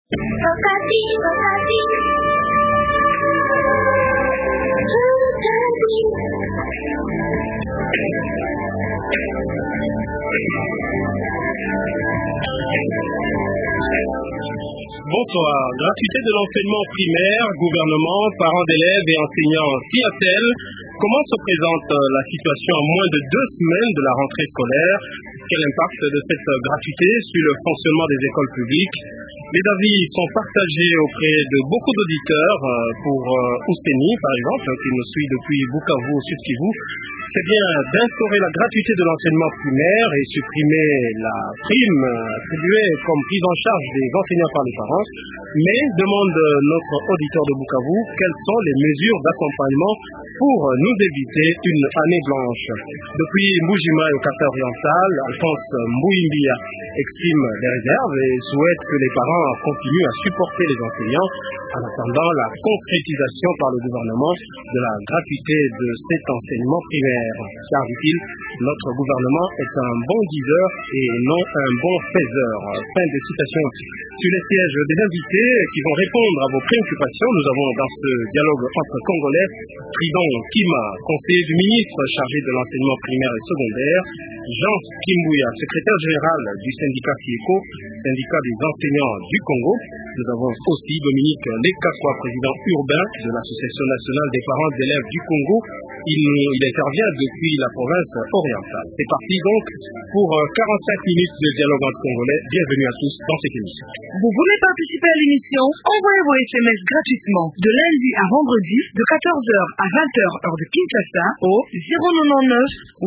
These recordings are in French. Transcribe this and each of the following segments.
Bonsoir. Gratuité de l'enseignement primaire, gouvernement, parents d'élèves et enseignants CIATEL. Comment se présente la situation à moins de 2 semaines de la rentrée scolaire? Quel impact de cette gratuité sur le fonctionnement des écoles publiques? Les avis sont partagés auprès de beaucoup d'auditeurs. Pour Ousteni, par exemple, qui nous suit depuis Bukavu au Sud Kivu, c'est bien d'instaurer la gratuité de l'enseignement primaire et supprimer la prime attribuée comme prise en charge des enseignants par les parents. Mais, demande notre auditeur de Bukavu, quelles sont les mesures d'accompagnement pour nous éviter une année blanche? Depuis Mbujima et au Kata oriental, Alphonse Mbouimbia exprime des réserves et souhaite que les parents continuent à supporter les enseignants en attendant la concrétisation par le gouvernement de la gratuité de cet enseignement primaire. Car, dit-il, notre gouvernement est un bon diseur et non un bon faiseur. Fin de citation. Sur les sièges des invités qui vont répondre à vos préoccupations, nous avons dans ce dialogue entre Congolais Tridon Kima, conseiller du ministre chargé de l'enseignement primaire et secondaire, Jean Kimbouya, secrétaire général du syndicat Kieko, syndicat des enseignants du Congo. Nous avons aussi Dominique Lekakwa, président urbain de l'Association nationale des parents d'élèves du Congo. Il intervient depuis la province orientale. C'est parti donc pour 45 minutes de dialogue entre Congolais. Bienvenue à tous dans cette émission. Vous voulez participer à l'émission? Envoyez vos SMS gratuitement de lundi à vendredi de 14h à 20h heure de Kinshasa au 099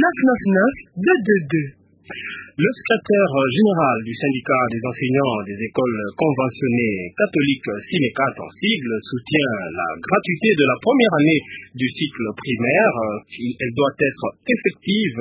8 999 222. Le secrétaire général du syndicat des enseignants des écoles conventionnées catholiques SINECAT en sigle soutient la gratuité de la première année du cycle primaire. Elle doit être effective,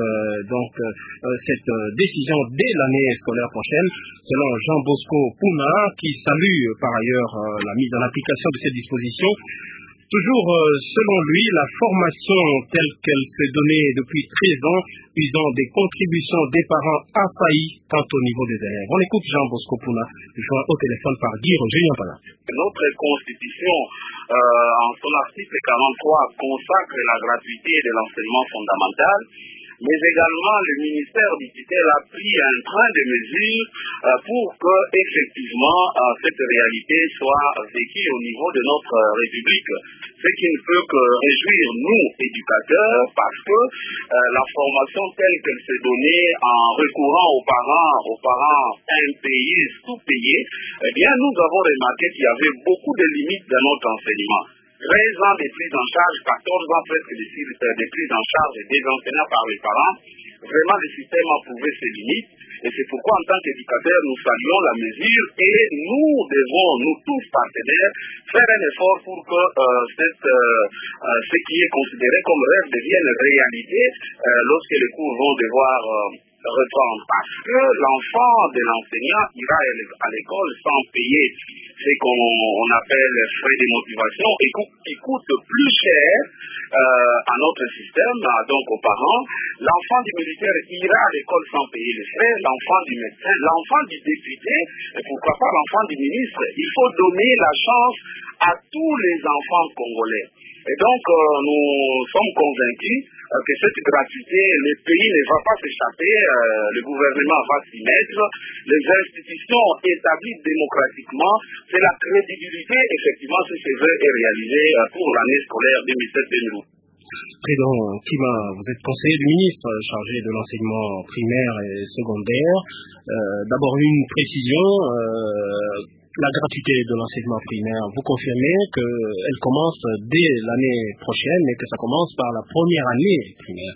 cette décision dès l'année scolaire prochaine, selon Jean Bosco Pouna, qui salue par ailleurs la mise en application de cette disposition. Toujours selon lui, la formation telle qu'elle s'est donnée depuis 13 ans, usant des contributions des parents, a failli tant au niveau des élèves. On écoute Jean Bosco Pouna, joint au téléphone par Guy Roger Yampala. Notre constitution, en son article 43, consacre la gratuité de l'enseignement fondamental, mais également le ministère du tutelle a pris un train de mesures pour que effectivement cette réalité soit vécue au niveau de notre République. Ce qui ne peut que réjouir nous, éducateurs, parce que la formation telle qu'elle s'est donnée en recourant aux parents impayés, sous-payés, eh bien nous avons remarqué qu'il y avait beaucoup de limites dans notre enseignement. 13 ans de prise en charge, 14 ans presque de prise en charge des enseignants par les parents. Vraiment, le système a prouvé ses limites. Et c'est pourquoi, en tant qu'éducateurs, nous saluons la mesure et nous devons, nous tous partenaires, faire un effort pour que ce qui est considéré comme rêve devienne réalité lorsque les cours vont devoir reprendre. Parce que l'enfant de l'enseignant ira à l'école sans payer ce qu'on appelle frais de motivation et qui coûte plus cher à notre système, donc aux parents. L'enfant du militaire ira à l'école sans payer les frais, l'enfant du médecin, l'enfant du député, et pourquoi pas l'enfant du ministre. Il faut donner la chance à tous les enfants congolais. Et donc, nous sommes convaincus que cette gratuité, le pays ne va pas s'échapper, le gouvernement va s'y mettre, les institutions établies démocratiquement, c'est la crédibilité, effectivement, si ce vœu est réalisé pour l'année scolaire 2007-2008. Président Kima, vous êtes conseiller du ministre chargé de l'enseignement primaire et secondaire. D'abord une précision, la gratuité de l'enseignement primaire, vous confirmez qu'elle commence dès l'année prochaine et que ça commence par la première année primaire?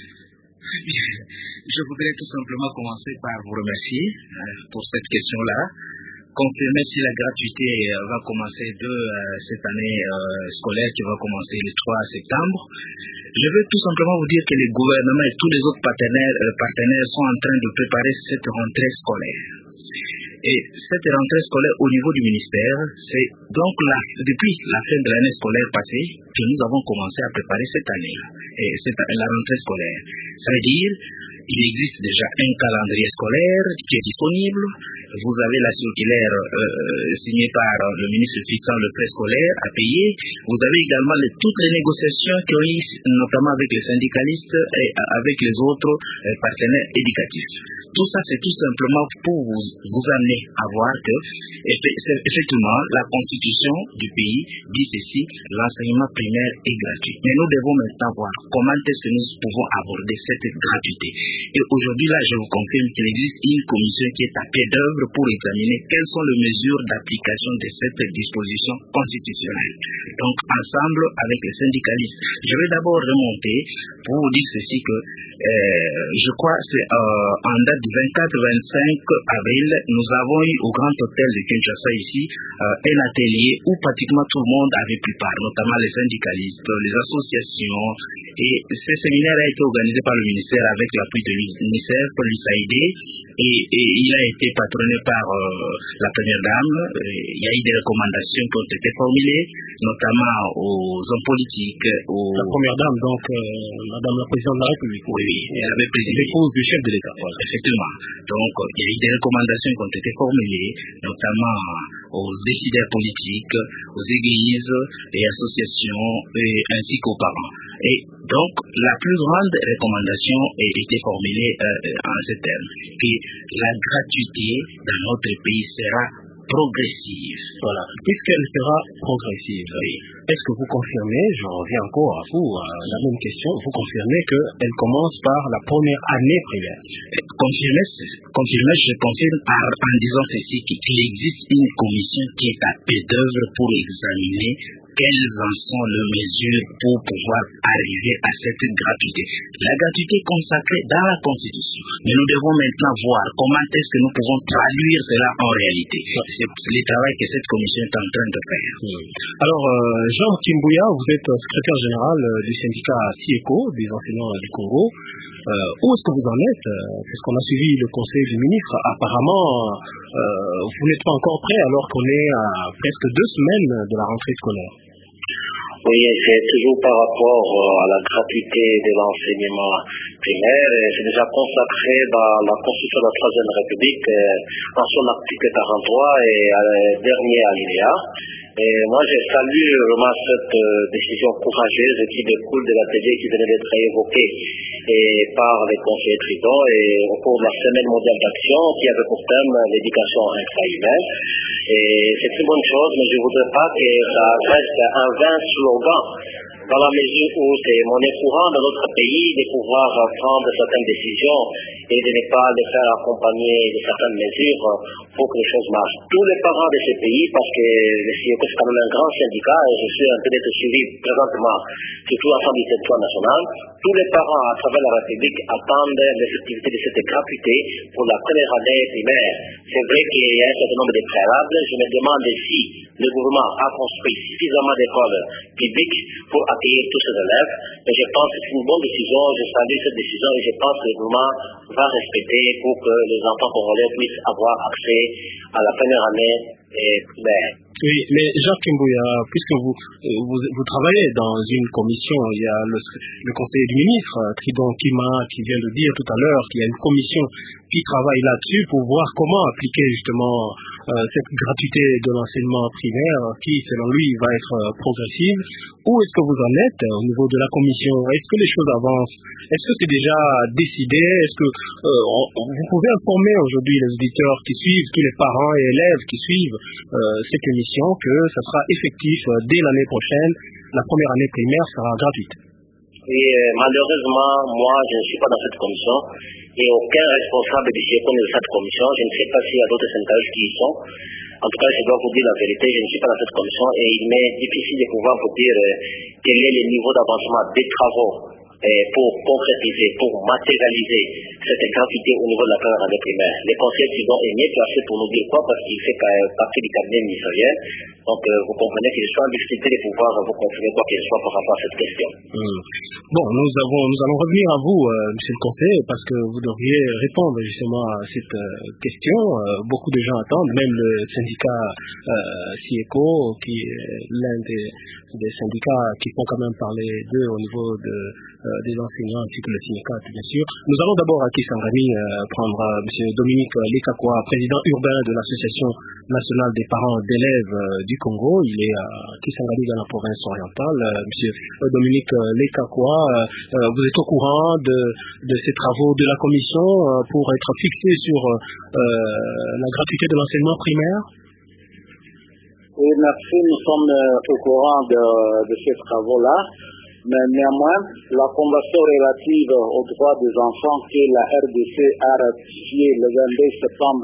Je voudrais tout simplement commencer par vous remercier pour cette question-là. Confirmer si la gratuité va commencer de cette année scolaire qui va commencer le 3 septembre. Je veux tout simplement vous dire que les gouvernements et tous les autres partenaires sont en train de préparer cette rentrée scolaire. Et cette rentrée scolaire au niveau du ministère, c'est donc là, depuis la fin de l'année scolaire passée, que nous avons commencé à préparer cette année, et la rentrée scolaire. Ça veut dire il existe déjà un calendrier scolaire qui est disponible. Vous avez la circulaire signée par le ministre fixant le frais scolaire à payer. Vous avez également toutes les négociations qui ont eu, notamment avec les syndicalistes et avec les autres partenaires éducatifs. Tout ça, c'est tout simplement pour vous amener à voir que, effectivement, la constitution du pays dit ceci, l'enseignement primaire est gratuit. Mais nous devons maintenant voir comment est-ce que nous pouvons aborder cette gratuité. Et aujourd'hui, là, je vous confirme qu'il existe une commission qui est à pied d'œuvre pour examiner quelles sont les mesures d'application de cette disposition constitutionnelle. Donc, ensemble avec les syndicalistes, je vais d'abord remonter pour vous dire ceci que je crois que c'est en date du 24-25 avril, nous avons eu au Grand Hôtel de Kinshasa ici un atelier où pratiquement tout le monde avait pris part, notamment les syndicalistes, les associations. Et ce séminaire a été organisé par le ministère avec l'appui de l'UNICEF, l'USAID, et il a été patronné par la première dame. Il y a eu des recommandations qui ont été formulées, notamment aux hommes politiques. La première dame, donc Madame la Présidente de la République. Oui, elle avait présidé. L'épouse du chef de l'État. Effectivement. Donc, il y a eu des recommandations qui ont été formulées, notamment aux décideurs politiques, aux églises et associations, ainsi qu'aux parents. Et donc, la plus grande recommandation a été formulée en ces termes, que la gratuité dans notre pays sera progressive. Voilà. Puisqu'elle sera progressive, oui. Est-ce que vous confirmez, je reviens encore à vous, à la même question, vous confirmez qu'elle commence par la première année primaire? Confirmer, je confirme en disant ceci, qu'il existe une commission qui est à pied d'œuvre pour examiner quelles en sont les mesures pour pouvoir arriver à cette gratuité. La gratuité est consacrée dans la Constitution. Mais nous devons maintenant voir comment est-ce que nous pouvons traduire cela en réalité. C'est le travail que cette commission est en train de faire. Alors, Jean Kimbouya, vous êtes secrétaire général du syndicat TIECO, des enseignants du Congo. Où est-ce que vous en êtes? Puisqu'on a suivi le conseil du ministre, apparemment, vous n'êtes pas encore prêt alors qu'on est à presque 2 semaines de la rentrée scolaire. Oui, c'est toujours par rapport à la gratuité de l'enseignement primaire. C'est déjà consacré dans la Constitution de la Troisième République, en son article 43 et à dernier alinéa. Et moi, je salue vraiment cette décision courageuse qui découle de l'atelier qui venait d'être évoqué par les conseillers tribunaux et au cours de la Semaine mondiale d'action qui avait pour thème l'éducation intra-humaine. Et c'est une bonne chose, mais je ne voudrais pas que ça reste un vain slogan, dans la mesure où c'est monnaie courante dans notre pays de pouvoir prendre certaines décisions et de ne pas les faire accompagner de certaines mesures pour que les choses marchent. Tous les parents de ces pays, parce que le CIECO c'est quand même un grand syndicat et je suis en train d'être suivi présentement surtout l'ensemble du territoire national, tous les parents à travers la République attendent l'effectivité de cette gratuité pour la première année primaire. C'est vrai qu'il y a un certain nombre de préalables. Je me demande si le gouvernement a construit suffisamment d'écoles publiques pour accueillir tous ces élèves. Et je pense que c'est une bonne décision. Je salue cette décision et je pense que le gouvernement va respecter pour que les enfants congolais puissent avoir accès à la première année primaire. Oui, mais Jacques Kimbouya, puisque vous travaillez dans une commission, il y a le conseiller du ministre, Tridon Kima, qui vient de dire tout à l'heure qu'il y a une commission qui travaille là-dessus pour voir comment appliquer justement cette gratuité de l'enseignement primaire qui, selon lui, va être progressive. Où est-ce que vous en êtes au niveau de la commission? Est-ce que les choses avancent? Est-ce que c'est déjà décidé? Est-ce que vous pouvez informer aujourd'hui les auditeurs qui suivent, tous les parents et élèves qui suivent cette émission, que ça sera effectif dès l'année prochaine, la première année primaire sera gratuite? Oui, malheureusement, moi, je ne suis pas dans cette commission et aucun responsable du CIECO de cette commission. Je ne sais pas s'il y a d'autres syndicalistes qui y sont. En tout cas, je dois vous dire la vérité, je ne suis pas dans cette commission et il m'est difficile de pouvoir vous dire quel est le niveau d'avancement des travaux pour concrétiser, pour matérialiser cette gratuité au niveau de la première année primaire. Les conseillers qui ont est mieux placé pour nous dire quoi, parce qu'il fait partie du cabinet ministériel. Donc, vous comprenez qu'il soit en difficulté de pouvoir vous confirmer quoi qu'il soit par rapport à cette question. Bon, nous allons revenir à vous, monsieur le conseiller, parce que vous devriez répondre justement à cette question. Beaucoup de gens attendent, même le syndicat SIECO, qui est l'un des syndicats qui font quand même parler d'eux au niveau des enseignants ainsi que le syndicat, bien sûr. Nous allons d'abord à Kisangani prendre monsieur Dominique Lekakwa, président urbain de l'association nationale des parents d'élèves du Congo. Il est à Kisangani dans la province orientale. Monsieur Dominique Lekakwa, vous êtes au courant de ces travaux de la commission pour être fixé sur la gratuité de l'enseignement primaire? Oui, merci. Nous sommes au courant de ces travaux-là. Mais néanmoins, la Convention relative aux droits des enfants que la RDC a ratifiée le 22 septembre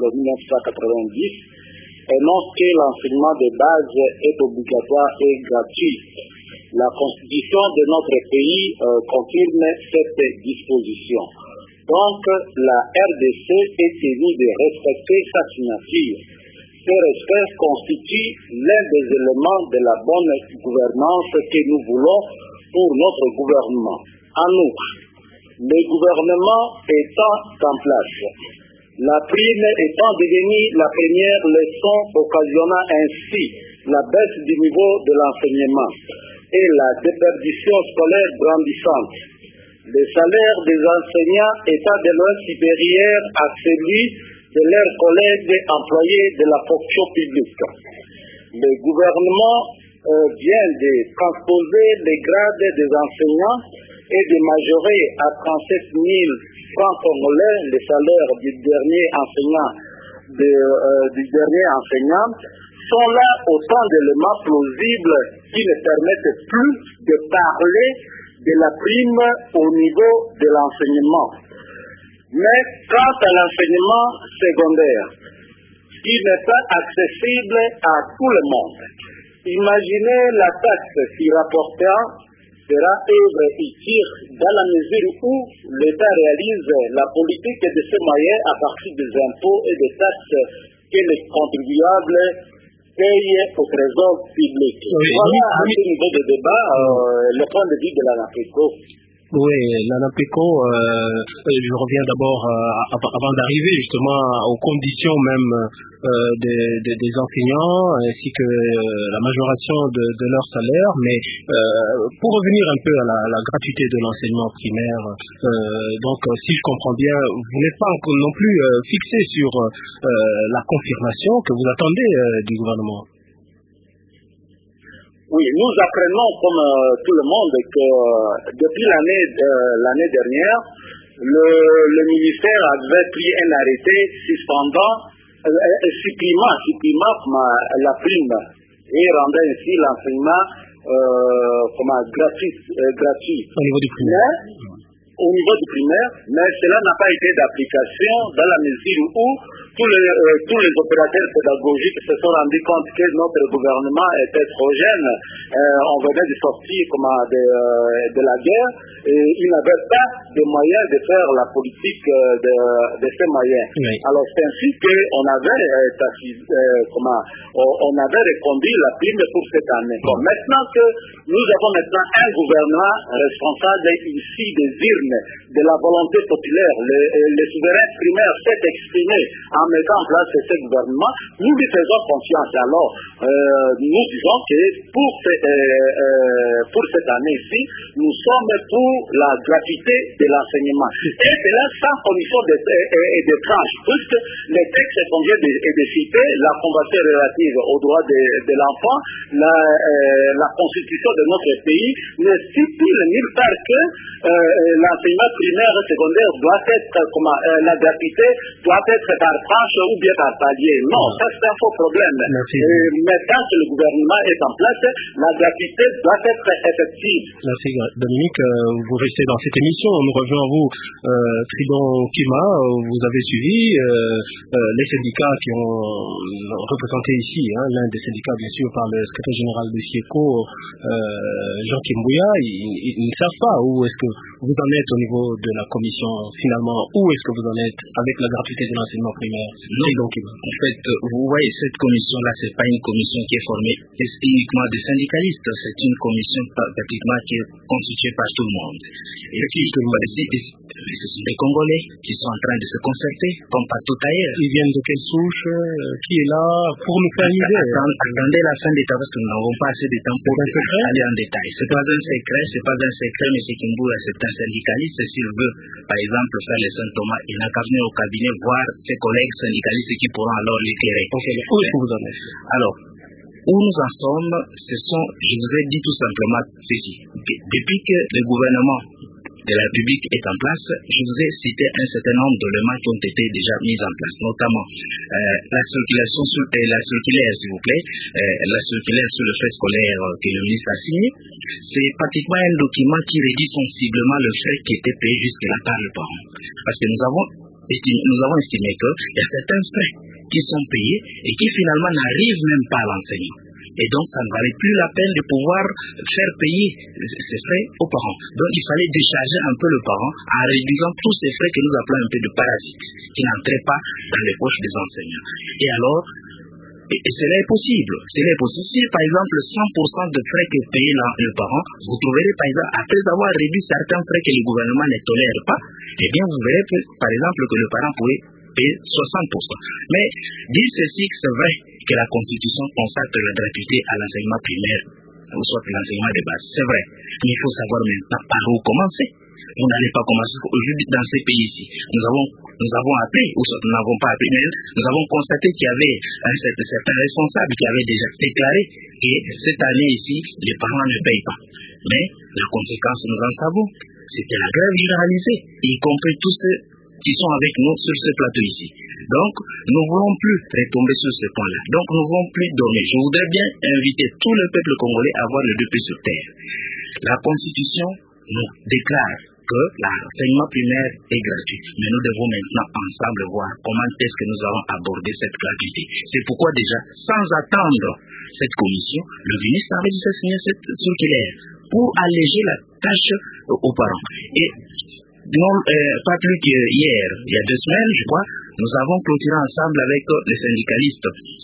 1990 énonce que l'enseignement de base est obligatoire et gratuit. La Constitution de notre pays confirme cette disposition. Donc, la RDC est tenue de respecter sa signature. Ce respect constitue l'un des éléments de la bonne gouvernance que nous voulons pour notre gouvernement. En outre, le gouvernement étant en place, la prime étant devenue la première leçon occasionnant ainsi la baisse du niveau de l'enseignement et la déperdition scolaire grandissante, le salaire des enseignants étant de loin supérieur à celui de leurs collègues employés de la fonction publique. Le gouvernement vient de transposer les grades des enseignants et de majorer à 37 000 francs congolais le salaire du dernier enseignant, sont là autant d'éléments plausibles qui ne permettent plus de parler de la prime au niveau de l'enseignement. Mais quant à l'enseignement secondaire, qui n'est pas accessible à tout le monde, imaginez la taxe qui rapportera sera œuvre utile dans la mesure où l'État réalise la politique de ces moyens à partir des impôts et des taxes que les contribuables payent au trésor public. Oui, voilà à ce niveau de débat le point de vue de la NAPECO. Oui, la NAPECO, je reviens d'abord avant d'arriver justement aux conditions même des enseignants ainsi que la majoration de leur salaire, mais pour revenir un peu à la gratuité de l'enseignement primaire, donc si je comprends bien, vous n'êtes pas encore non plus fixé sur la confirmation que vous attendez du gouvernement. Oui, nous apprenons comme tout le monde que depuis l'année dernière, le ministère avait pris un arrêté supprimant la prime et rendant ainsi l'enseignement gratuit. Au niveau du primaire. Au niveau du primaire, mais cela n'a pas été d'application dans la mesure où tous les opérateurs pédagogiques se sont rendus compte que notre gouvernement était trop jeune. On venait de sortir de la guerre et il n'avait pas de moyens de faire la politique de ces moyens. Oui. Alors c'est ainsi qu'on avait reconduit la prime pour cette année. Bon, maintenant que nous avons un gouvernement responsable ici des urnes, de la volonté populaire, le souverain primaire s'est exprimé en mettant en place ce gouvernement, nous lui faisons confiance. Alors, nous disons que pour cette année-ci, nous sommes pour la gratuité de l'enseignement. Et cela sans condition de tranche, puisque les textes qu'on vient de citer, la Convention relative aux droits de l'enfant, la Constitution de notre pays, ne stipule nulle part que l'enseignement primaire et secondaire doit être, la gratuité doit être par tranche ou bien par palier. Non, ça c'est un faux problème. Mais tant que le gouvernement est en place, la gratuité doit être effective. Merci Dominique, vous restez dans cette émission. Nous revenons à vous, Tridon Kima. Vous avez suivi les syndicats qui ont représenté ici, l'un des syndicats bien sûr par le secrétaire général de SIECO, Jean Kimbouya. Ils ne savent pas où est-ce que vous en êtes au niveau de la commission finalement? Où est-ce que vous en êtes avec la gratuité de l'enseignement primaire? Non, donc, en fait, vous voyez, cette commission-là, c'est pas une commission qui est formée uniquement des syndicalistes, c'est une commission pratiquement qui est constituée par tout le monde. Et puis, ce sont des Congolais qui sont en train de se concerter, comme partout ailleurs. Ils viennent de quelle souche? Qui est là pour nous faire une idée? Attendez la fin d'état parce que nous n'avons pas assez de temps pour aller en détail. C'est pas un secret, M. Kimbuya, c'est un syndicaliste. S'il veut, par exemple, faire les Saint-Thomas, il n'a qu'à venir au cabinet voir ses collègues syndicalistes qui pourront alors l'éclairer. Okay. Où est-ce que vous en êtes? Alors, où nous en sommes, je vous ai dit tout simplement ceci. Depuis que le gouvernement de la République est en place, je vous ai cité un certain nombre d'éléments qui ont été déjà mis en place, notamment la circulation la circulaire, s'il vous plaît, la circulaire sur le frais scolaire que le ministre a signé. C'est pratiquement un document qui réduit sensiblement le frais qui était payé jusque-là par le parent. Parce que nous avons estimé qu'il y a certains frais qui sont payés et qui finalement n'arrivent même pas à l'enseignant. Et donc, ça ne valait plus la peine de pouvoir faire payer ces frais aux parents. Donc, il fallait décharger un peu le parent en réduisant tous ces frais que nous appelons un peu de parasites, qui n'entraient pas dans les poches des enseignants. Et alors, cela est possible. Si, par exemple, 100% de frais que paye le parent, vous trouverez, par exemple, après avoir réduit certains frais que le gouvernement ne tolère pas, eh bien, vous verrez, par exemple, que le parent pourrait payer 60%. Mais, dire ceci, que c'est vrai que la Constitution consacre la gratuité à l'enseignement primaire, ou soit l'enseignement de base. C'est vrai. Mais il faut savoir maintenant par où commencer. Vous n'allez pas commencer aujourd'hui dans ces pays-ci. Nous avons appris, ou soit nous n'avons pas appris, mais nous avons constaté qu'il y avait certains responsables qui avaient déjà déclaré que cette année ici, les parents ne payent pas. Mais la conséquence, nous en savons, c'était la grève généralisée, y compris tous ceux qui sont avec nous sur ce plateau ici. Donc, nous ne voulons plus retomber sur ce point-là. Donc, nous ne voulons plus dormir. Je voudrais bien inviter tout le peuple congolais à avoir le deux pieds sur terre. La Constitution nous déclare que l'enseignement primaire est gratuit. Mais nous devons maintenant ensemble voir comment est-ce que nous allons aborder cette gratuité. C'est pourquoi déjà, sans attendre cette commission, le ministre avait déjà signé cette circulaire pour alléger la tâche aux parents. Et non, pas plus qu'hier, il y a 2 semaines, je crois, nous avons clôturé ensemble avec les syndicalistes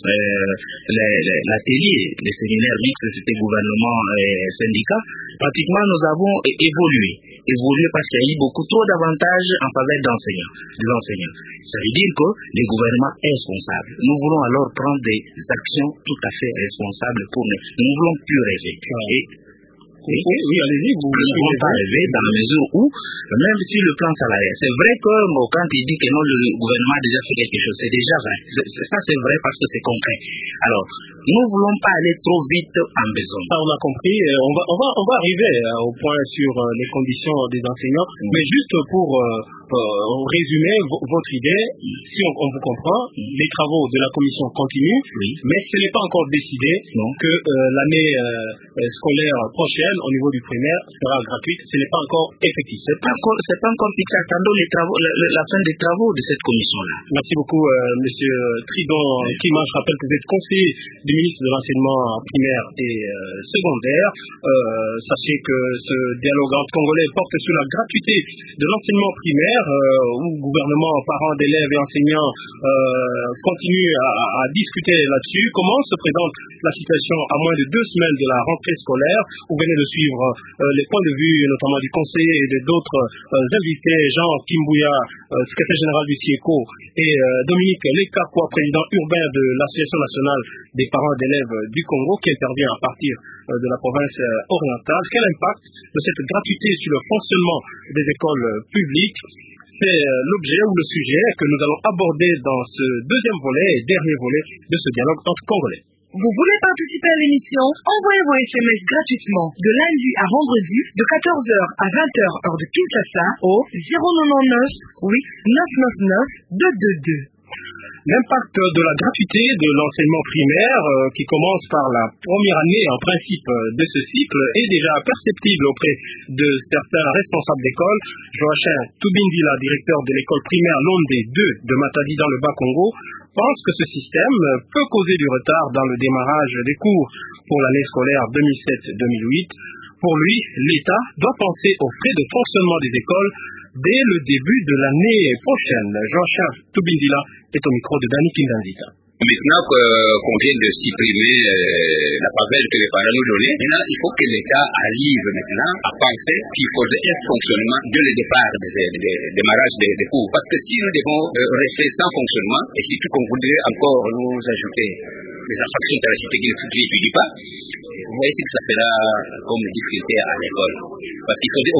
l'atelier, les séminaires mixtes, c'était gouvernement et syndicats. Pratiquement, nous avons évolué parce qu'il y a eu beaucoup trop d'avantages en faveur des enseignants. Ça veut dire que le gouvernement est responsable. Nous voulons alors prendre des actions tout à fait responsables pour nous. Nous ne voulons plus rêver. Et Oui, allez-y. Nous ne voulons pas rêver dans la mesure où, même si le plan salarial, c'est vrai que quand il dit que non, le gouvernement a déjà fait quelque chose, c'est déjà vrai. Ça, c'est vrai parce que c'est concret. Alors, nous ne voulons pas aller trop vite en besogne. Ça, on a compris. On va arriver au point sur les conditions des enseignants. Mais juste pour résumer votre idée, si on vous comprend, les travaux de la commission continuent, mais ce n'est pas encore décidé que l'année scolaire prochaine, au niveau du primaire, sera gratuite. Ce n'est pas encore effectif. C'est pas encore fixé. Attendons la fin des travaux de cette commission-là. Merci beaucoup, Monsieur Tridon Kima. Je rappelle que vous êtes conseiller du ministre de l'enseignement primaire et secondaire. Sachez que ce dialogue entre Congolais porte sur la gratuité de l'enseignement primaire, où gouvernement, parents d'élèves et enseignants continuent à discuter là-dessus. Comment se présente la situation à moins de 2 semaines de la rentrée scolaire? Vous venez de suivre les points de vue, notamment du conseiller et d'autres invités, Jean Kimbuya, secrétaire général du CIECO, et Dominique Lekakwa, président urbain de l'Association nationale des parents d'élèves du Congo, qui intervient à partir de la province orientale. Quel impact de cette gratuité sur le fonctionnement des écoles publiques? C'est l'objet ou le sujet que nous allons aborder dans ce deuxième volet et dernier volet de ce dialogue entre Congolais. Vous voulez participer à l'émission? Envoyez vos SMS gratuitement de lundi à vendredi de 14h à 20h heure de Kinshasa au 099 8 999 222. L'impact de la gratuité de l'enseignement primaire, qui commence par la première année en principe de ce cycle, est déjà perceptible auprès de certains responsables d'école. Joachim Toubindila, directeur de l'école primaire Londé 2 de Matadi dans le Bas-Congo, pense que ce système peut causer du retard dans le démarrage des cours pour l'année scolaire 2007-2008. pour lui, l'État doit penser aux frais de fonctionnement des écoles dès le début de l'année prochaine. Jean-Charles Toubindila est au micro de Dani Kindanzita. Maintenant qu'on vient de supprimer la faveur que les parents nous donnaient, maintenant il faut que l'État arrive maintenant à penser qu'il faudrait un fonctionnement dès le départ des démarrages des cours. Parce que si nous devons rester sans fonctionnement, et surtout qu'on voudrait encore nous ajouter les infractions de la cité qui n'étudient pas, vous voyez ce que ça fera comme difficulté à l'école. Parce qu'il faudrait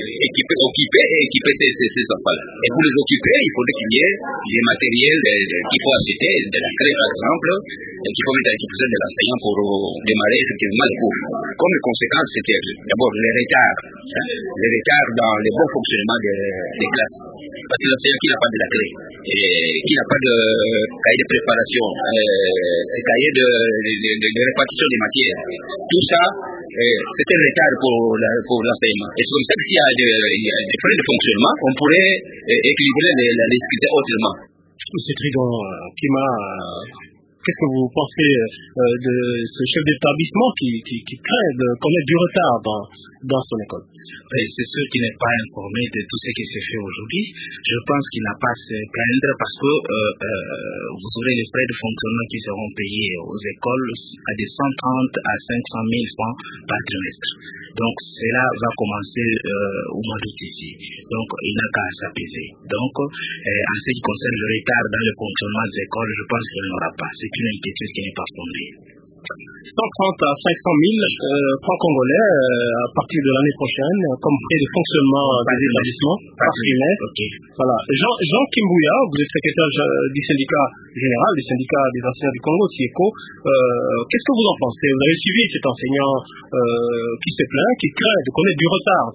équiper ces enfants-là. Et pour les occuper, il faudrait qu'il y ait des matériels qu'il faut acheter, de la clé par exemple, qu'il faut mettre à disposition de l'enseignant pour démarrer effectivement les cours. Comme conséquence, c'était d'abord les retards dans le bon fonctionnement des classes. Parce que l'enseignant qui n'a pas de la clé, et qui n'a pas de cahier de préparation, cahier de répartition des matières, tout ça, c'est un retard pour l'enseignement. Et c'est comme ça que s'il y a des frais de fonctionnement, on pourrait équilibrer la difficulté autrement. C'est Tridon Kima, qu'est-ce que vous pensez de ce chef d'établissement qui craint de connaître du retard dans son école? C'est sûr qu'il n'est pas informé de tout ce qui se fait aujourd'hui. Je pense qu'il n'a pas à se plaindre parce que vous aurez les frais de fonctionnement qui seront payés aux écoles à des 130 à 500 000 francs par trimestre. Donc cela va commencer au mois d'août ici. Donc il n'a qu'à s'apaiser. Donc en ce qui concerne le retard dans le fonctionnement des écoles, je pense qu'il n'aura pas. C'est une inquiétude qui n'est pas fondée. 130 à 500 000 francs congolais à partir de l'année prochaine comme frais de fonctionnement des établissements par trimestre. Okay. Voilà. Jean Kimbouya, vous êtes secrétaire du syndicat général du syndicat des enseignants du Congo, SIECO. Qu'est-ce que vous en pensez? Vous avez suivi cet enseignant qui se plaint, qui craint de connaître du retard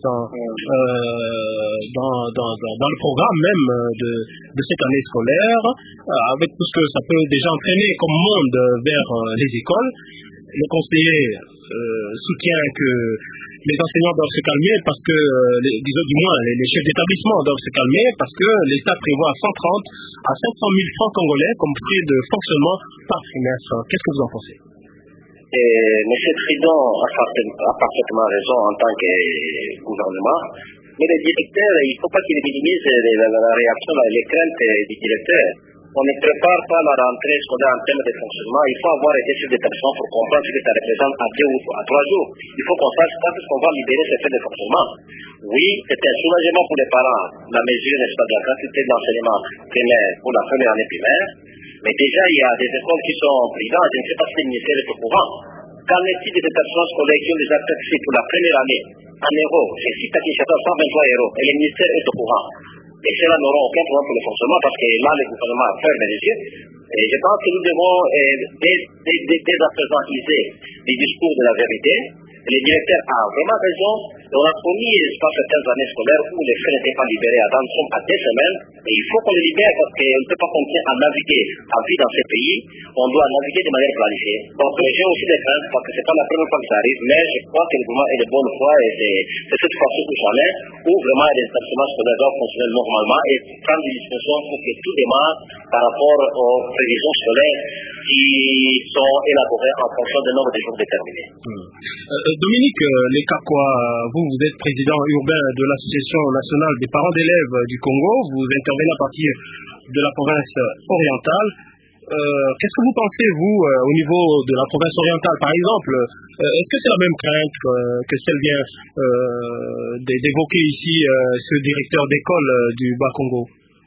dans le programme même de cette année scolaire, avec tout ce que ça peut déjà entraîner comme monde vers les écoles. Le conseiller soutient que les enseignants doivent se calmer parce que, les chefs d'établissement doivent se calmer parce que l'État prévoit 130 à 500 000 francs congolais comme frais de fonctionnement par trimestre. Qu'est-ce que vous en pensez? M. Tridon a parfaitement raison en tant que gouvernement, mais les directeurs, il ne faut pas qu'ils minimisent la réaction, les craintes du directeur. On ne prépare pas la rentrée scolaire en termes de fonctionnement. Il faut avoir été chef d'établissement pour comprendre ce que ça représente à 2 ou à 3 jours. Il faut qu'on sache quand est-ce qu'on va libérer ces faits de fonctionnement. Oui, c'est un soulagement pour les parents, la mesure, n'est-ce pas, de la gratuité de l'enseignement primaire pour la première année primaire. Mais déjà, il y a des écoles qui sont privantes. Je ne sais pas si le ministère est au courant. Qu'en est-il des établissements scolaires qui ont déjà taxé pour la première année en euros? C'est 6 à 123 euros. Et le ministère est au courant. Et cela n'aura aucun problème pour le fonctionnement parce que là, le gouvernement a fermé les yeux. Et je pense que nous devons dès à présent user les discours de la vérité. Le directeur a vraiment raison. On a promis, certaines années scolaires où les frais n'étaient pas libérés à à 2 semaines. Et il faut qu'on les libère parce qu'on ne peut pas continuer à naviguer à vie dans ces pays. On doit naviguer de manière planifiée. Donc j'ai aussi des craintes parce que ce n'est pas la première fois que ça arrive, mais je crois que le gouvernement est de bonne foi et c'est cette fois-ci ou jamais où vraiment les établissements scolaires doivent fonctionner normalement et prendre des dispositions pour que tout démarre par rapport aux prévisions scolaires qui sont élaborées en fonction du nombre de jours déterminés. Dominique Lekakwa, vous êtes président urbain de l'Association nationale des parents d'élèves du Congo. Vous intervenez à partir de la province orientale. Qu'est-ce que vous pensez, vous, au niveau de la province orientale, par exemple? Est-ce que c'est la même crainte que celle vient d'évoquer ici ce directeur d'école du Bas-Congo?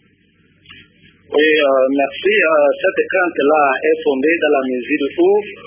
Oui, merci. Cette crainte-là est fondée dans la mesure où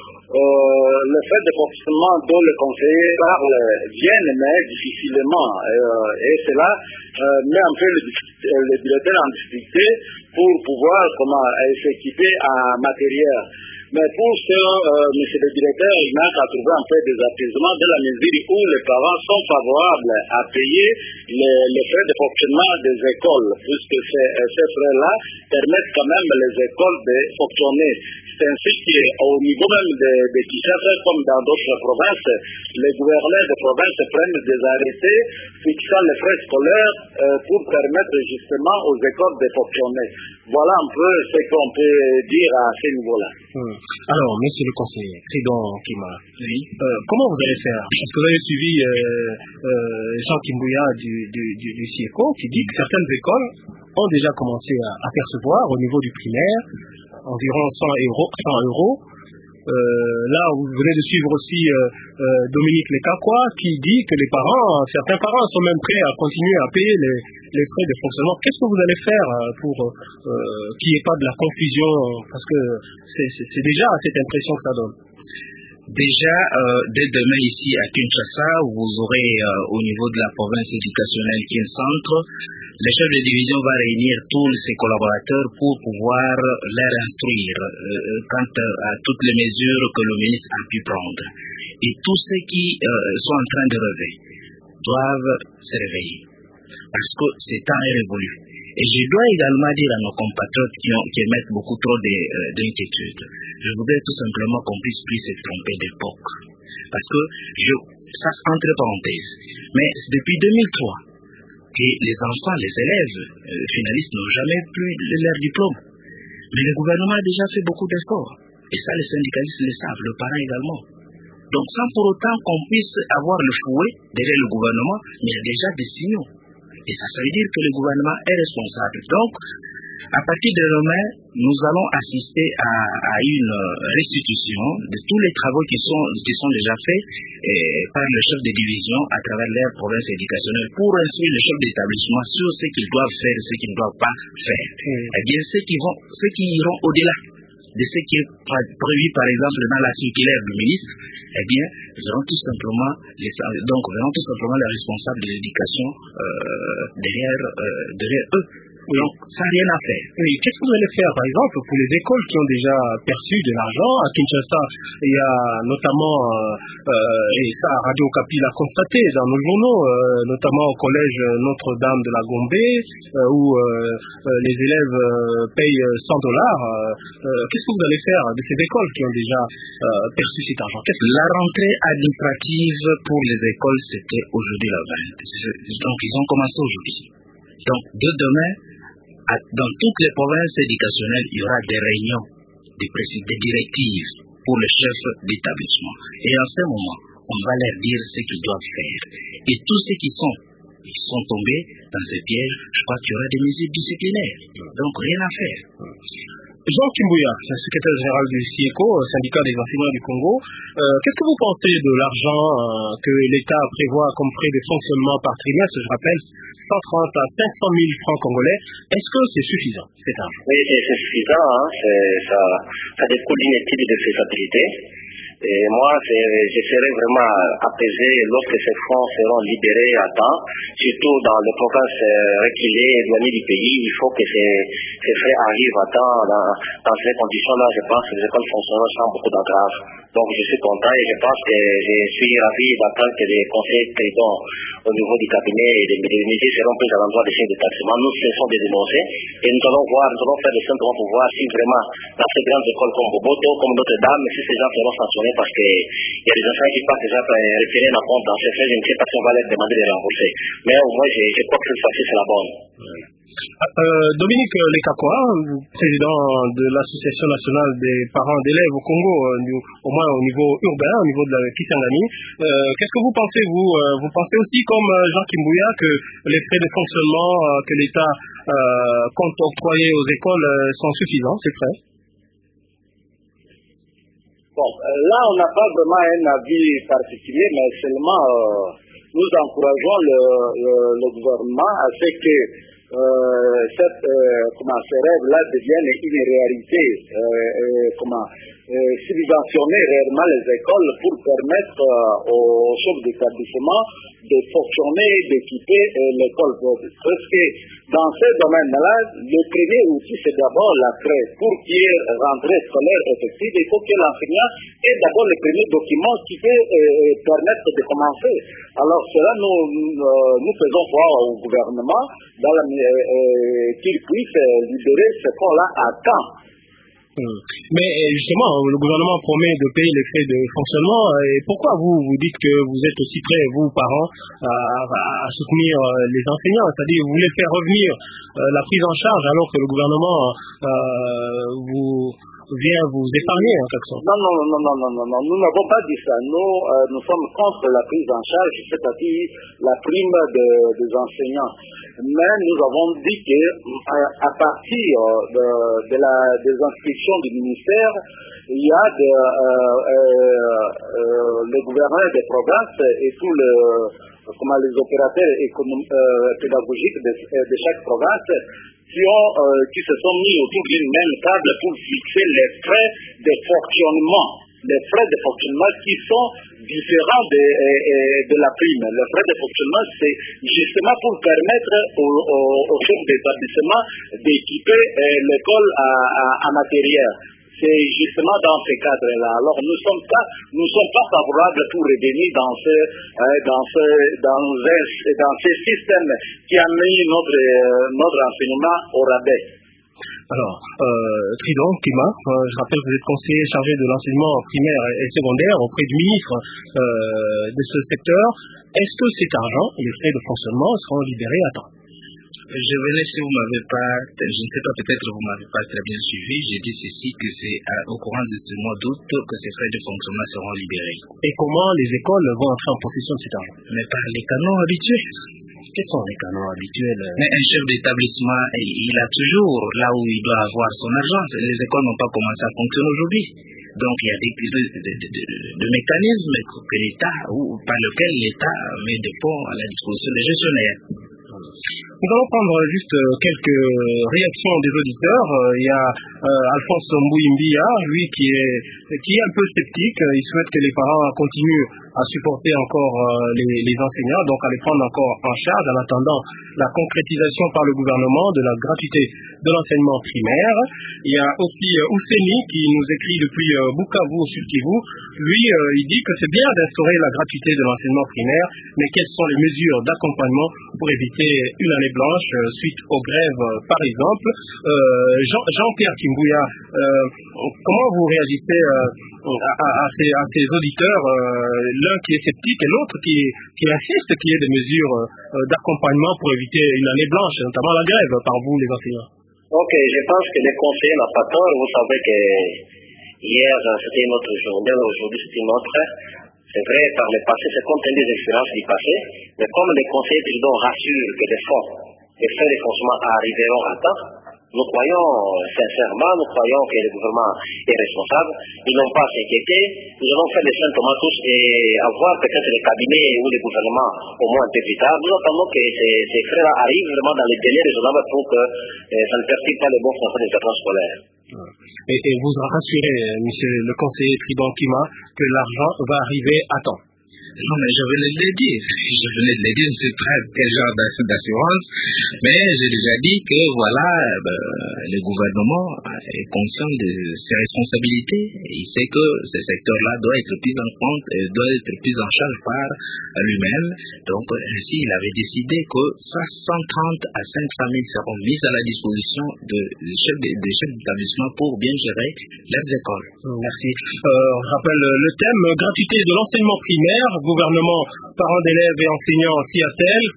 le fait de fonctionnement dont le conseiller parle vient mais difficilement et cela met un peu le directeur en difficulté pour pouvoir s'équiper en matériel. Mais pour ce, monsieur le directeur, il n'a qu'à trouver un peu des apaisements de la mesure où les parents sont favorables à payer les frais de fonctionnement des écoles, puisque ces frais-là permettent quand même les écoles de fonctionner. C'est ainsi qu'au niveau même de Kinshasa, comme dans d'autres provinces, les gouverneurs de provinces prennent des arrêtés fixant les frais scolaires pour permettre justement aux écoles de fonctionner. Voilà un peu ce qu'on peut dire à ce niveau-là. Alors, monsieur le conseiller, Tridon Kima, Oui. comment vous allez faire? Parce que vous avez suivi Jean Kimbouya du CIECO qui dit que certaines écoles ont déjà commencé à percevoir au niveau du primaire environ 100 euros. Là, vous venez de suivre aussi Dominique Lekakwa qui dit que certains parents sont même prêts à continuer à payer les frais de fonctionnement. Qu'est-ce que vous allez faire pour qu'il n'y ait pas de la confusion? Parce que c'est déjà cette impression que ça donne. Déjà, dès demain ici à Kinshasa, vous aurez au niveau de la province éducationnelle qui est le centre, le chef de division va réunir tous ses collaborateurs pour pouvoir leur instruire quant à toutes les mesures que le ministre a pu prendre. Et tous ceux qui sont en train de rêver doivent se réveiller parce que c'est temps est révolu. Et je dois également dire à nos compatriotes qui émettent beaucoup trop d'inquiétudes, je voudrais tout simplement qu'on puisse plus se tromper d'époque. Parce que, ça entre parenthèses, mais depuis 2003, que les enfants, les élèves finalistes n'ont jamais pu leur diplôme. Mais le gouvernement a déjà fait beaucoup d'efforts. Et ça, les syndicalistes le savent, le parent également. Donc, sans pour autant qu'on puisse avoir le fouet derrière le gouvernement, mais il y a déjà des signaux. Et ça veut dire que le gouvernement est responsable. Donc, à partir de demain, nous allons assister à une restitution de tous les travaux qui sont déjà faits par le chef de division à travers leur province éducationnelle pour instruire le chef d'établissement sur ce qu'ils doivent faire et ce qu'ils ne doivent pas faire. Eh bien, ceux qui iront au-delà de ce qui est prévu, par exemple, dans la circulaire du ministre, eh bien, verront tout simplement les responsables de l'éducation derrière eux. Oui. Donc, ça n'a rien à faire. Oui. Qu'est-ce que vous allez faire, par exemple, pour les écoles qui ont déjà perçu de l'argent? À Kinshasa, il y a notamment, et ça Radio Okapi l'a constaté dans nos journaux, notamment au collège Notre-Dame de la Gombe, où les élèves payent $100. Qu'est-ce que vous allez faire de ces écoles qui ont déjà perçu cet argent? La rentrée administrative pour les écoles, c'était aujourd'hui la 20. Donc, ils ont commencé aujourd'hui. Donc, de demain, dans toutes les provinces éducationnelles, il y aura des réunions, des directives pour le chef d'établissement. Et en ce moment, on va leur dire ce qu'ils doivent faire. Et tous ceux qui sont tombés dans ces pièges, je crois qu'il y aura des mesures disciplinaires. Donc, rien à faire. Jean Kimbouya, secrétaire général du CIECO, syndicat des enseignants du Congo, qu'est-ce que vous pensez de l'argent que l'État prévoit comme frais de fonctionnement par trimestre? Je rappelle, 130 à 500 000 francs congolais. Est-ce que c'est suffisant, cet argent? Oui, c'est suffisant. Ça découle d'une étude de faisabilité. Et moi, je serai vraiment apaisé lorsque ces fonds seront libérés à temps, surtout dans les provinces reculées, éloignées du pays. Il faut que ces frais arrivent à temps. Dans ces conditions-là, je pense que les écoles fonctionneront sans beaucoup d'entraves. Donc, je suis content et je pense que je suis ravi d'entendre que les conseils présents au niveau du cabinet et des mesures seront prises à l'endroit des chefs d'établissement. Nous cessons de dénoncer et nous allons faire le simplement pour voir si vraiment dans ces grandes écoles comme Boboto, comme Notre-Dame, si ces gens seront sanctionnés parce qu'il y a des enfants qui passent déjà référer la compte dans ces faits, je ne sais pas si on va leur demander de les rembourser. Mais au moins, je crois que cette fois-ci, c'est la bonne. Dominique Lekakwa, président de l'Association nationale des parents d'élèves au Congo, au moins au niveau urbain, au niveau de la Kisangani, qu'est-ce que vous pensez, vous? Vous pensez aussi, comme Jean Kimbouya, que les frais de fonctionnement que l'État compte octroyer aux écoles sont suffisants, ces frais? Bon, là, on n'a pas vraiment un avis particulier, mais seulement nous encourageons le gouvernement à ce que ces rêves-là deviennent une réalité, subventionner réellement les écoles pour permettre aux chefs d'établissement de fonctionner, d'équiper l'école. Parce que dans ce domaine-là, le premier outil, c'est d'abord l'attrait. Pour qu'il y ait rentrée scolaire effective, il faut que l'enseignant ait d'abord le premier document qui peut permettre de commencer. Alors cela, nous faisons voir au gouvernement qu'il puisse libérer ce fonds-là à temps. Mais justement, le gouvernement promet de payer les frais de fonctionnement. Et pourquoi vous dites que vous êtes aussi prêts, vous, parents, à soutenir les enseignants? C'est-à-dire, vous voulez faire revenir la prise en charge alors que le gouvernement vient vous épargner en quelque sorte. Non, nous n'avons pas dit ça. Nous sommes contre la prise en charge, c'est-à-dire la prime des enseignants. Mais nous avons dit que à partir des inscriptions du ministère, il y a les gouverneurs des provinces et tous les opérateurs pédagogiques de chaque province qui se sont mis autour d'une même table pour fixer les frais de fonctionnement. Les frais de fonctionnement qui sont différents de la prime. Les frais de fonctionnement, c'est justement pour permettre aux chefs d'établissement d'équiper l'école à matériel. C'est justement dans ce cadre-là. Alors nous sommes pas favorables pour revenir dans ce système qui a mis notre enseignement au rabais. Alors, Tridon Kima, je rappelle que vous êtes conseiller chargé de l'enseignement primaire et secondaire auprès du ministre de ce secteur. Est-ce que cet argent, les frais de fonctionnement, seront libérés à temps? Je venais, si vous m'avez pas, je ne sais pas, peut-être vous m'avez pas très bien suivi, j'ai dit ceci, que c'est au courant de ce mois d'août que ces frais de fonctionnement seront libérés. Et comment les écoles vont entrer en possession de cet argent? Mais par les canons habituels. Quels sont les canons habituels? Mais un chef d'établissement, il a toujours là où il doit avoir son argent. Les écoles n'ont pas commencé à fonctionner aujourd'hui. Donc il y a des mécanismes que l'État, ou par lesquels l'État met des fonds à la disposition des gestionnaires. Nous allons prendre juste quelques réactions des auditeurs. Il y a Alphonse Mbouimbia, lui qui est un peu sceptique. Il souhaite que les parents continuent à supporter encore les enseignants, donc à les prendre encore en charge en attendant la concrétisation par le gouvernement de la gratuité de l'enseignement primaire. Il y a aussi Ousseni qui nous écrit depuis Bukavu au Sud Kivu. Lui, il dit que c'est bien d'instaurer la gratuité de l'enseignement primaire, mais quelles sont les mesures d'accompagnement pour éviter une année blanche suite aux grèves, par exemple. Jean-Pierre Kimbouya, comment vous réagissez à ces auditeurs, l'un qui est sceptique et l'autre qui insiste qu'il y ait des mesures d'accompagnement pour éviter une année blanche, notamment la grève, par vous les enseignants? Ok, je pense que les conseillers n'ont pas tort. Vous savez que hier c'était une autre journée, aujourd'hui c'est une autre. C'est vrai, par le passé, c'est compte tenu des expériences du passé, mais comme les conseillers présidents rassurent que les frais de fonctionnement arriveront à temps, nous croyons sincèrement, que le gouvernement est responsable. Ils n'ont pas à s'inquiéter. Nous allons faire les simplement tous et avoir peut-être les cabinets ou le gouvernement au moins un peu plus tard. Nous attendons que ces frais-là arrivent vraiment dans les délais raisonnables pour que ça ne perturbe pas le bon fonctionnement des vacances scolaires. Et vous rassurez, monsieur le conseiller Tridon Kima, que l'argent va arriver à temps? Non, mais je venais de le dire. Je ne sais pas quel genre d'assurance, mais j'ai déjà dit que voilà, le gouvernement est conscient de ses responsabilités. Il sait que ce secteur-là doit être pris en compte, doit être pris en charge par lui-même. Donc, ainsi, il avait décidé que 130 à 500 000 seront mis à la disposition des chefs d'établissement pour bien gérer leurs écoles. Merci. Je rappelle le thème, gratuité de l'enseignement primaire, gouvernement, parents d'élèves et enseignants s'y attellent.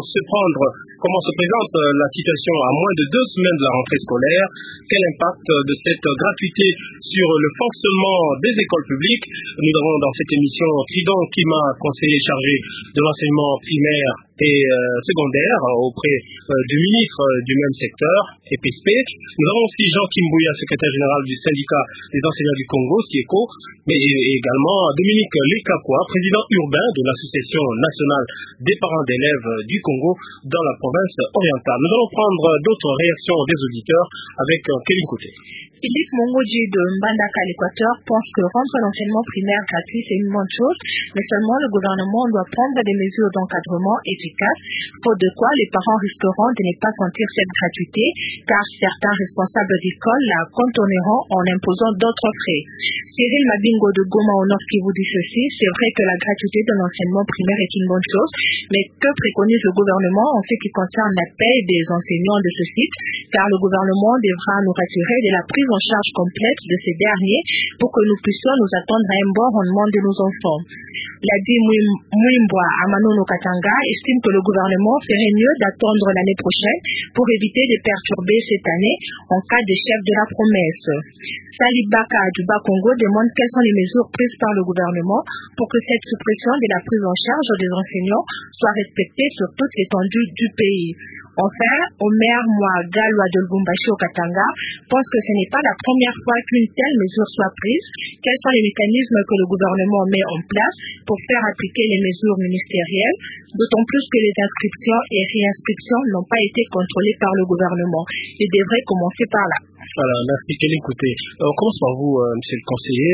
Comment se présente la situation à moins de 2 semaines de la rentrée scolaire? Quel impact de cette gratuité sur le fonctionnement des écoles publiques? Nous avons dans cette émission Tridon Kima, conseiller chargé de l'enseignement primaire et secondaire auprès du ministre du même secteur, EPSP. Nous avons aussi Jean Kimbouya, secrétaire général du syndicat des enseignants du Congo, SIECO, mais également Dominique Lekakwa, président urbain de l'association nationale des parents d'élèves du Congo dans la province orientale. Nous allons prendre d'autres réactions des auditeurs avec Kevin Côté. Philippe Mongodji de Mbandaka, l'Équateur, pense que rendre l'enseignement primaire gratuit, c'est une bonne chose, mais seulement le gouvernement doit prendre des mesures d'encadrement efficaces, faute de quoi les parents risqueront de ne pas sentir cette gratuité, car certains responsables d'école la contourneront en imposant d'autres frais. Cyril Mabingo de Goma au Nord qui vous dit ceci, c'est vrai que la gratuité de l'enseignement primaire est une bonne chose, mais que préconise le gouvernement en ce qui concerne la paie des enseignants de ce site, car le gouvernement devra nous rassurer de la prise prise en charge complète de ces derniers pour que nous puissions nous attendre à un bon rendement de nos enfants. Ladi Mouimbwa Amanono Katanga estime que le gouvernement ferait mieux d'attendre l'année prochaine pour éviter de perturber cette année en cas d'échec de la promesse. Salibaka du Bas-Congo demande quelles sont les mesures prises par le gouvernement pour que cette suppression de la prise en charge des enseignants soit respectée sur toute l'étendue du pays. Enfin, Omer Mouagalwa de Lubumbashi au Katanga pense que ce n'est pas la première fois qu'une telle mesure soit prise. Quels sont les mécanismes que le gouvernement met en place pour faire appliquer les mesures ministérielles, d'autant plus que les inscriptions et réinscriptions n'ont pas été contrôlées par le gouvernement. Il devrait commencer par là. Voilà, merci. Écoutez, on commence par vous, monsieur le conseiller.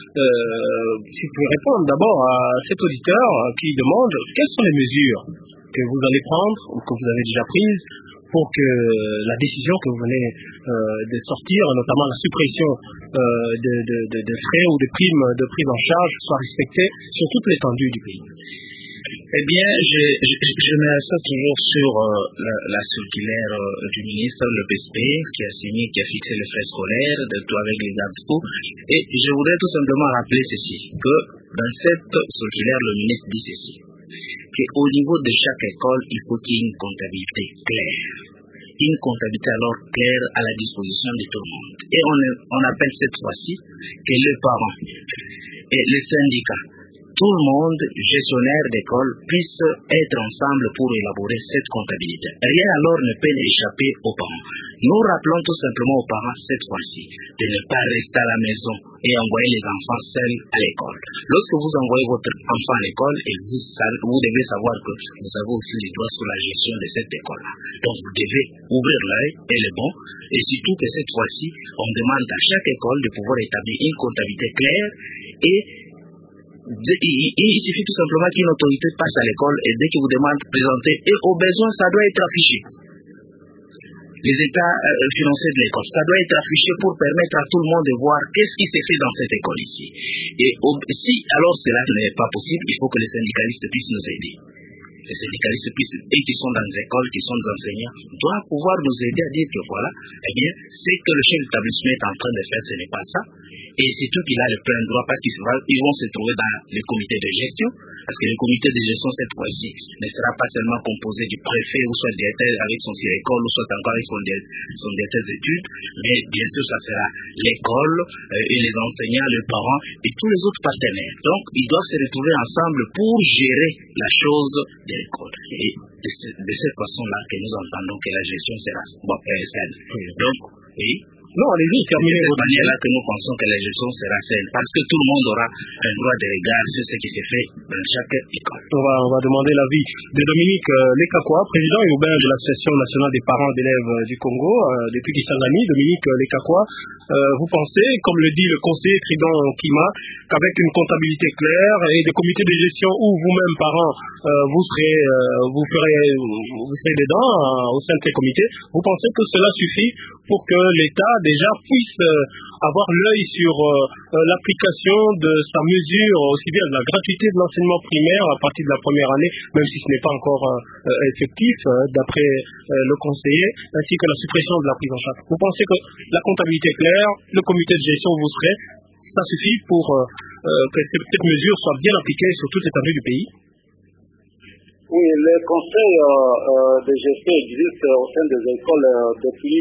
Si vous pouvez répondre d'abord à cet auditeur qui demande quelles sont les mesures que vous allez prendre ou que vous avez déjà prises pour que la décision que vous venez de sortir, notamment la suppression de frais ou de primes de prise en charge, soit respectée sur toute l'étendue du pays. Eh bien, je me reste toujours sur la circulaire du ministre, le PSP, qui a signé, qui a fixé les frais scolaires, avec les ADFO. Et je voudrais tout simplement rappeler ceci, que dans cette circulaire, le ministre dit ceci, qu'au niveau de chaque école, il faut qu'il y ait une comptabilité claire. Une comptabilité alors claire à la disposition de tout le monde. Et on appelle cette fois-ci que les parents et les syndicats, tout le monde, gestionnaire d'école, puisse être ensemble pour élaborer cette comptabilité. Rien alors ne peut échapper aux parents. Nous rappelons tout simplement aux parents cette fois-ci de ne pas rester à la maison et envoyer les enfants seuls à l'école. Lorsque vous envoyez votre enfant à l'école, et vous devez savoir que vous avez aussi les droits sur la gestion de cette école-là. Donc vous devez ouvrir l'œil et le bon, et surtout que cette fois-ci, on demande à chaque école de pouvoir établir une comptabilité claire et il suffit tout simplement qu'une autorité passe à l'école et dès qu'il vous demande de présenter, et au besoin, ça doit être affiché. Les états financiers de l'école, ça doit être affiché pour permettre à tout le monde de voir qu'est-ce qui s'est fait dans cette école ici. Et si alors cela n'est pas possible, il faut que les syndicalistes puissent nous aider. Les syndicalistes puissent, et qui sont dans les écoles, qui sont des enseignants, doivent pouvoir nous aider à dire que voilà, eh bien, c'est que le chef d'établissement est en train de faire, ce n'est pas ça. Et c'est tout qu'il a le plein droit parce qu'ils vont se trouver dans les comités de gestion. Parce que le comité de gestion, cette fois-ci, ne sera pas seulement composé du préfet ou soit directeur avec son école ou soit encore avec son directeur d'études, mais bien sûr, ça sera l'école et les enseignants, les parents et tous les autres partenaires. Donc, ils doivent se retrouver ensemble pour gérer la chose de l'école. Et de cette façon-là que nous entendons que la gestion sera saine. Donc, oui. Non, allez-y, terminez. C'est de cette manière-là que nous pensons que la gestion sera saine, parce que tout le monde aura un droit de regard sur ce qui s'est fait dans chaque école. On va demander l'avis de Dominique Lekakwa, président urbain de l'Association nationale des parents d'élèves du Congo, depuis Kisangani. Dominique Lekakwa, vous pensez, comme le dit le conseiller Tridon Kima, qu'avec une comptabilité claire et des comités de gestion où vous-même, parents, vous serez dedans au sein de ces comités, vous pensez que cela suffit pour que l'État déjà puisse avoir l'œil sur l'application de sa mesure, aussi bien de la gratuité de l'enseignement primaire à partir de la première année, même si ce n'est pas encore effectif, d'après le conseiller, ainsi que la suppression de la prise en charge. Vous pensez que la comptabilité claire, le comité de gestion où vous serez, ça suffit pour que cette mesure soit bien appliquée sur toute l'étendue du pays? Oui, le conseil de gestion existe au sein des écoles depuis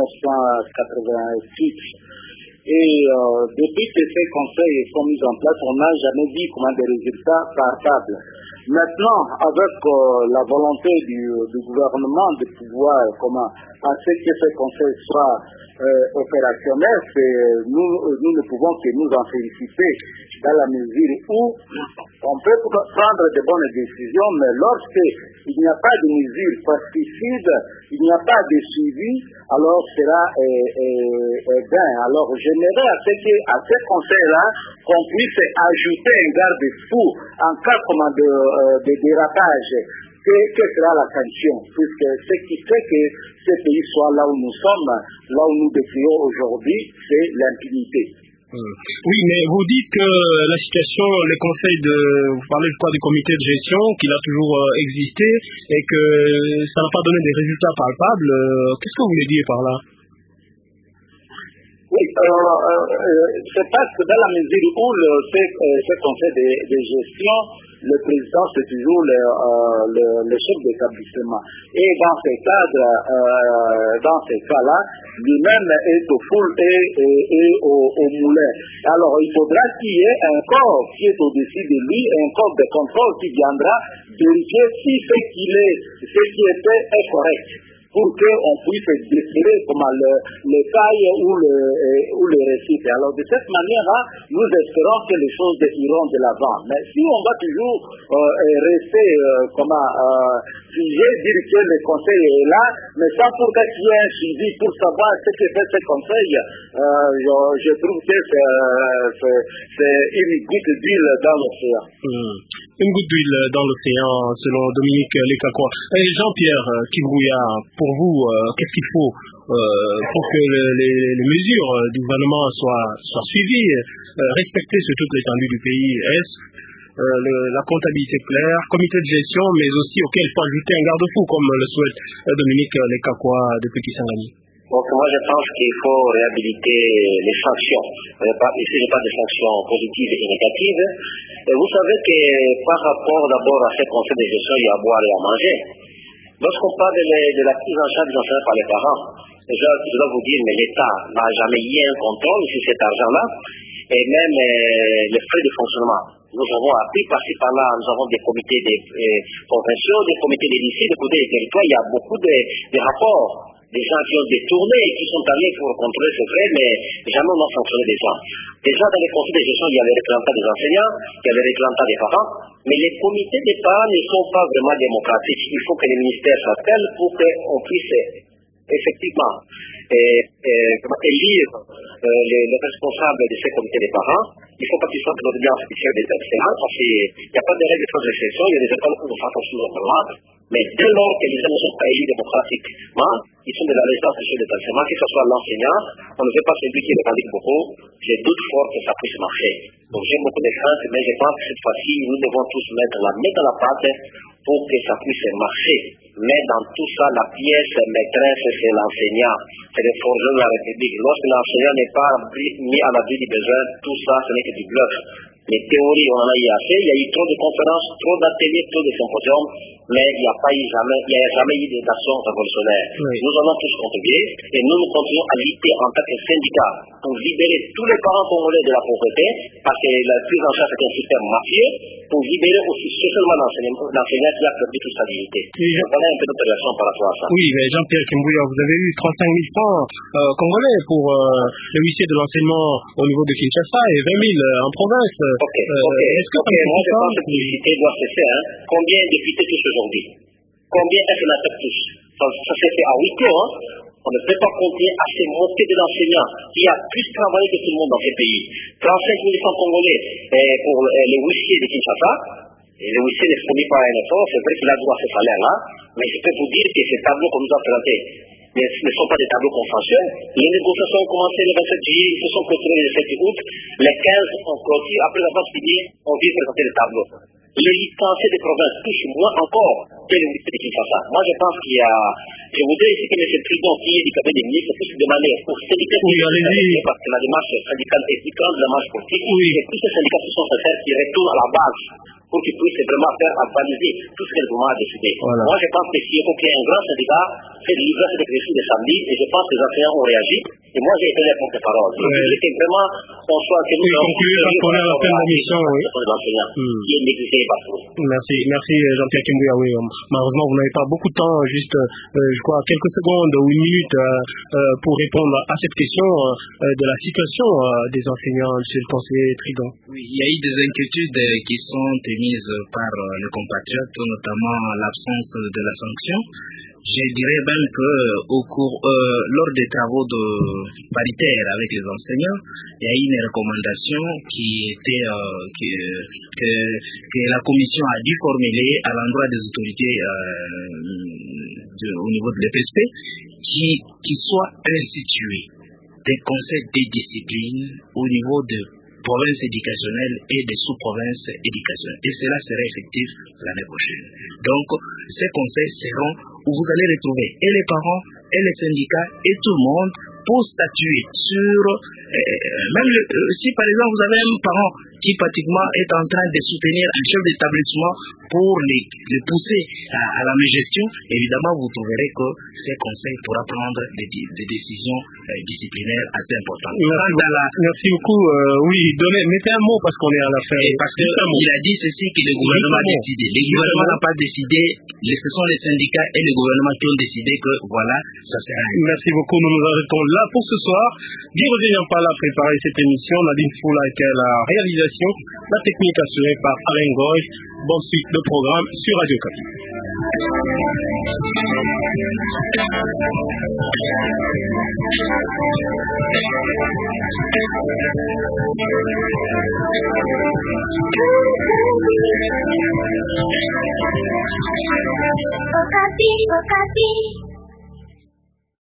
1988. Et depuis que ces conseils sont mis en place, on n'a jamais vu des résultats palpables. Maintenant, avec la volonté du gouvernement de pouvoir à ce que ces conseils soient opérationnels, nous ne pouvons que nous en féliciter dans la mesure où on peut prendre de bonnes décisions, mais lorsqu'il n'y a pas de mesures pesticides, il n'y a pas de suivi, alors cela est bien. Alors j'aimerais à ces conseils-là qu'on puisse ajouter un garde-fou en cas de dérapage. Que sera la sanction, puisque ce qui fait que ce pays soit là où nous sommes, là où nous décrions aujourd'hui, c'est l'impunité. Oui, mais vous dites que la situation, les conseils vous parlez je crois du comité de gestion, qu'il a toujours existé et que ça n'a pas donné des résultats palpables. Qu'est-ce que vous voulez dire par là? Oui, c'est parce que dans la mesure où ce conseil de gestion, le président c'est toujours le chef d'établissement. Et dans ces cas-là, lui-même est au foule et au moulin. Alors il faudra qu'il y ait un corps qui est au-dessus de lui, un corps de contrôle qui viendra vérifier si ce qui était est correct, pour qu'on puisse décider comment le taille ou le récit. Alors de cette manière-là, nous espérons que les choses iront de l'avant. Mais si on va toujours rester figé, dire que le conseil est là, mais sans pour qu'il y ait un suivi pour savoir ce que fait ce conseil, je trouve que c'est une goutte d'huile dans l'océan. Une goutte d'huile dans l'océan, selon Dominique Lekakwa. Et Jean-Pierre Kimbouya, pour vous, qu'est-ce qu'il faut pour que les mesures du gouvernement soient suivies, respectées sur toute l'étendue du pays? Est-ce la comptabilité claire, comité de gestion, mais aussi auquel il faut ajouter un garde-fou, comme le souhaite Dominique Lekakwa depuis Kisangani? Donc moi je pense qu'il faut réhabiliter les sanctions. Ici je parle de sanctions positives et négatives. Et vous savez que par rapport d'abord à ces conseils de gestion, il y a à boire et à manger. Lorsqu'on parle de la prise en charge des enseignants par les parents, déjà je dois vous dire, mais l'État n'a jamais eu un contrôle sur cet argent-là, et même les frais de fonctionnement. Nous avons appris par-ci par-là, nous avons des comités provinciaux, des comités des lycées, des comités des territoires, il y a beaucoup de rapports. Des gens qui ont détourné et qui sont allés pour contrôler ce frais, mais jamais on a sanctionné des gens. Déjà dans les conseils de gestion, il y avait les représentants des enseignants, il y avait les représentants des parents, mais les comités des parents ne sont pas vraiment démocratiques. Il faut que les ministères s'appellent pour qu'on puisse effectivement élire les responsables de ces comités des parents. Il ne faut pas qu'ils soient de l'audience officielle des enseignants, parce qu'il n'y a pas de règles sans exception, il y a des écoles où on fait attention au droit. Mais dès lors que les gens ne sont pas élus démocratiquement, ils sont de la résidence des chefs d'établissement, que ce soit l'enseignant, on ne veut pas celui qui revendique beaucoup, j'ai doute fort que ça puisse marcher. Donc j'ai beaucoup de craintes, mais je pense que cette fois-ci, nous devons tous mettre la main dans la pâte pour que ça puisse marcher. Mais dans tout ça, la pièce maîtresse, c'est l'enseignant, c'est le forgeron de la République. Lorsque l'enseignant n'est pas mis à l'abri du besoin, tout ça, ce n'est que du bluff. Les théories, on en a eu assez, il y a eu trop de conférences, trop d'ateliers, trop de symposiums, mais il n'y a jamais eu d'action révolutionnaire. Oui. Nous allons tous contribuer et nous continuons à lutter en tant que syndicat pour libérer tous les parents congolais de la pauvreté, parce que la prise en charge est un système mafieux, pour libérer aussi socialement l'enseignant qui a perdu toute sa dignité. Oui, voilà un peu notre réaction par rapport à ça. Oui, mais Jean-Pierre Kimbouya, vous avez eu 35 000 francs congolais pour le huissier de l'enseignement au niveau de Kinshasa et 20 000 en province. Est-ce que moi je pense que la publicité doit se faire. Combien de députés touchent aujourd'hui? Combien de sénateurs touchent? Ça s'est fait à 8 heures. On ne peut pas compter à se moquer de l'enseignant qui a plus travaillé que tout le monde dans ce pays. 35 000 francs congolais pour les huissiers de Kinshasa. Et le huissier ne fournit pas un effort, c'est vrai qu'il a droit à ce salaire-là, mais je peux vous dire que ces tableaux qu'on nous a présentés ne sont pas des tableaux consensuels. Les négociations ont commencé le 27 juillet, ils se sont clôturés le 7 août, les 15 ont clôturé, après avoir signé, on vient présenter les tableaux. Les licenciés des provinces touchent moins encore que les licenciés de Kinshasa. Moi, je pense qu'il y a... Je voudrais ici que M. Trudon, qui est du cabinet des ministres, puisse demander aux syndicats parce que la démarche syndicale est différente de la démarche politique, et tous ces syndicats qui sont sincères, qui retournent à la base pour qu'ils puissent vraiment faire avaliser tout ce que le gouvernement a décidé. Voilà. Moi, je pense que s'il faut qu'il y ait un grand syndicat, c'est de livrer cet exercice de samedi, et je pense que les enseignants ont réagi, et moi, j'ai été les porte-parole. Je veux que vraiment, on soit... Que nous conclure parce qu'on est à la fin de l'émission, oui. Qui est négligé partout. Merci Jean-Pierre Kimbouya, oui. Malheureusement, vous n'avez pas beaucoup de temps, juste, je crois, quelques secondes ou une minute pour répondre à cette question de la situation des enseignants, monsieur le conseiller Trudon. Oui, il y a eu des inquiétudes qui sont émises par les compatriotes, notamment l'absence de la sanction. Je dirais même que lors des travaux paritaires avec les enseignants, il y a eu une recommandation qui était que la commission a dû formuler à l'endroit des autorités au niveau de l'EPSP qui soit institué des conseils de discipline au niveau de provinces éducationnelles et des sous-provinces éducationnelles. Et cela sera effectif l'année prochaine. Donc, ces conseils seront où vous allez retrouver et les parents, et les syndicats, et tout le monde pour statuer sur, même si par exemple vous avez un parent qui pratiquement est en train de soutenir un chef d'établissement pour les pousser à la gestion, évidemment vous trouverez que ces conseils pourra prendre des décisions disciplinaires assez importantes. Merci beaucoup. Oui, mettez un mot parce qu'on est à la fin. Parce qu'il a dit ceci que le gouvernement a décidé. Le gouvernement n'a pas décidé, ce sont les syndicats et le gouvernement qui ont décidé que voilà, ça sert à rien. Merci beaucoup. Nous nous arrêtons là pour ce soir. Guy Roger-Nyampala a préparé cette émission. Nadine Foula était à la réalisation. La technique assurée par Alain Goy. Bonne suite de programme sur Radio Okapi. Okapi, Okapi.